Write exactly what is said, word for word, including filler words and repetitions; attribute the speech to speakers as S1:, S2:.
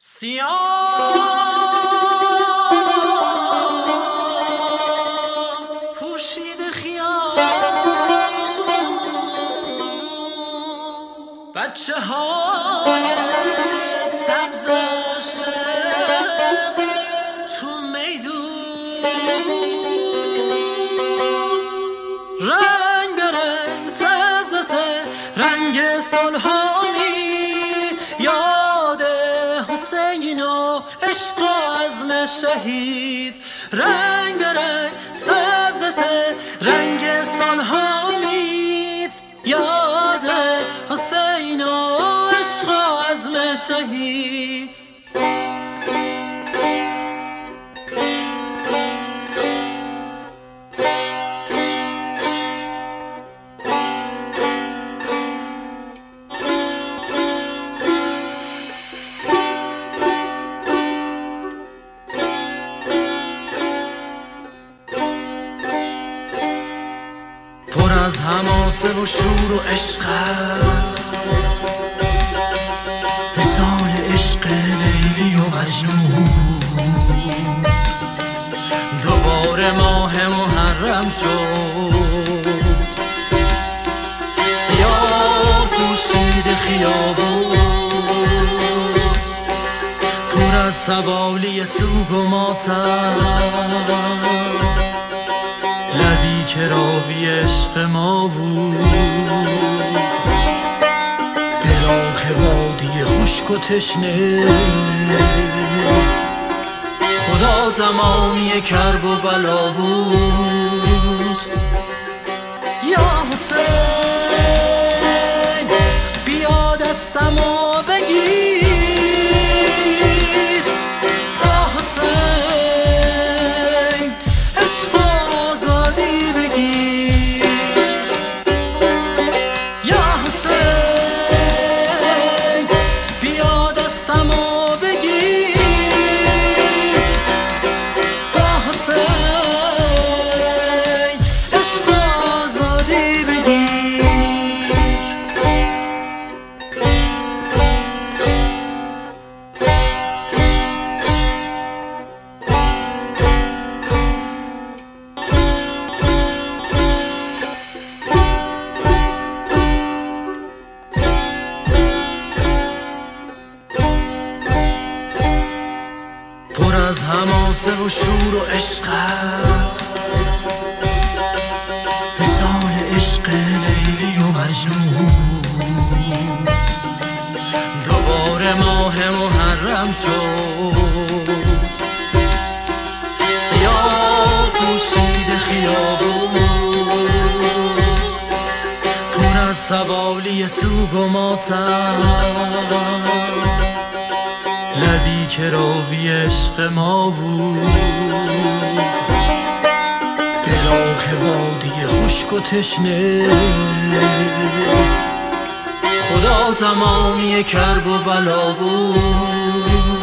S1: سیاه پوشیده خیال بچه های سبز عاشق تو میدون رنگ به رنگ سبزته رنگ سلحانی یاد حسین و عشق و عزم شهید رنگ به رنگ سبزته رنگ سلحانی یاد حسین و عشق و عزم شهید پر از حماسه و شور و عشق مثال عشق لیلی و مجنون دوباره ماه محرم شد سیاه پوشیده خیابون پر از سوالی سوگ و ماتم لبی که راوی عشق ما بود به راه وادی خشک و تشنه خدا تمامی کرب و بلا بود یا حسین بیا دستمو بگیر پر از حماسه و شور و عشق مثال عشق لیلی و مجنون دوباره ماه محرم شد سیاه پوشیده خیابون پر از سوالی سوگ و ماتم لبی که راوی عشق ما بود به راه وادی خشک و تشنه خدا تمامی کرب و بلا بود